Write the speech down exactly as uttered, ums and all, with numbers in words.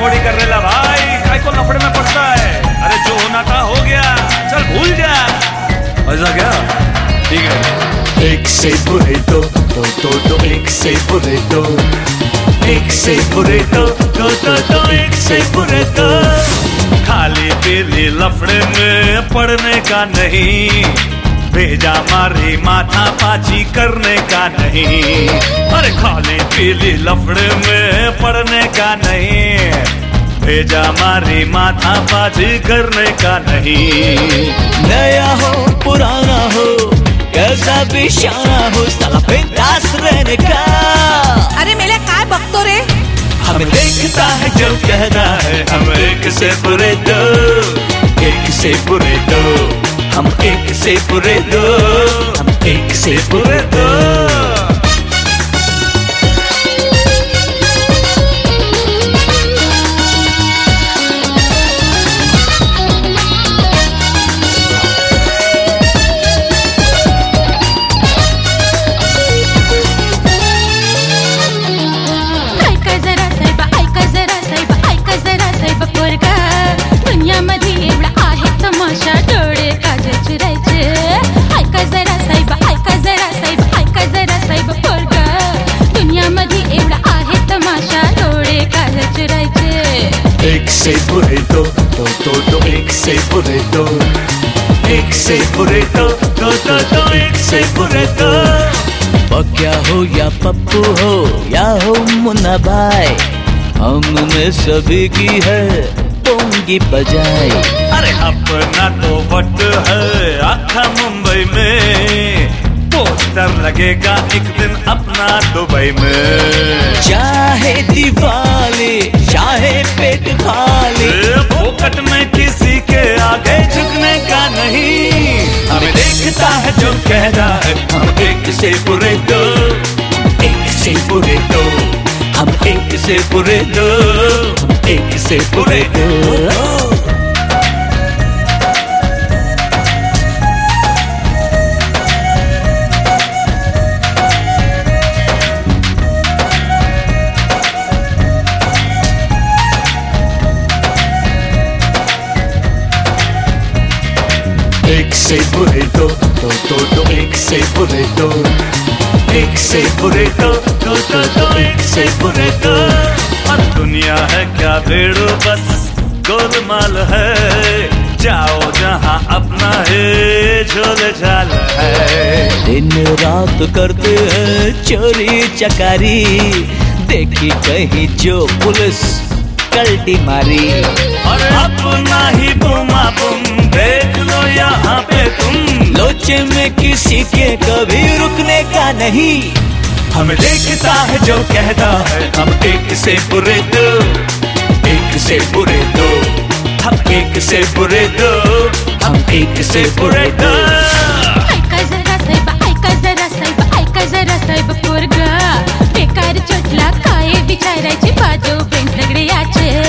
थोड़ी कर रेला भाई, काय को लफड़े में पड़ता है। अरे जो होना था हो गया, चल भूल जा। ऐसा क्या? ठीक है। एक से बुरे दो दो दो दो एक से बुरे दो, एक से बुरे दो दो दो दो एक से बुरे दो। खाली पीली लफड़े में पड़ने का नहीं, भेजा मारी माथा पाची करने का नहीं। अरे खाली पीली लफड़े में पड़ने का नहीं, भेजा मारी माथा पाची करने का नहीं। नया हो पुराना हो कैसा भी शाना हो, साला बिंदास रहने का। अरे मेले काय बघतो रे? हमें देखता है जो कहना है, हम एक से बुरे दो, एक से बुरे दो, हम एक से बुरे दो, हम एक से बुरे दो। एक से बुरे दो दो दो दो एक से बुरे दो, एक से बुरे दो दो दो दो एक से बुरे दो। पक्या हो या पप्पू हो या हो मुन्ना भाई, हम में सभी की है पोंगी बजाई। अरे अपना तो वट है आखा मुंबई में, पोस्टर लगेगा एक दिन अपना दुबई में। चाहे दिवाली चाहे पेट खाली, फोकट में किसी के आगे झुकने का नहीं। हमें देखता है जो कहना है, हम एक से बुरे दो, एक से बुरे दो, हम एक से बुरे दो, हम एक से बुरे दो। एक से बुरे दो दो दो दो एक से बुरे दो, एक से बुरे दो दो दो दो एक से बुरे दो। और दुनिया है क्या भेड़ो बस गोलमाल है, जाओ जहाँ अपना है झोल झाल है। दिन रात करते हैं चोरी चकारी, देखी कहीं जो पुलिस कल्टी मारी। और अपना ही बुमा बुम देख लो यहाँ पे तुम, लोचे में किसी के कभी रुकने का नहीं। हमें देखता है जो कहता है, हम एक से बुरे दो, एक से बुरे दो, हम एक से बुरे दो, हम एक से बुरे दो। ऐका जरा साहेब, ऐका जरा साहेब, ऐका जरा साहेब पोरगा, बेकार चोटला काय विचारायची बाजू बेंच सगळे याचे।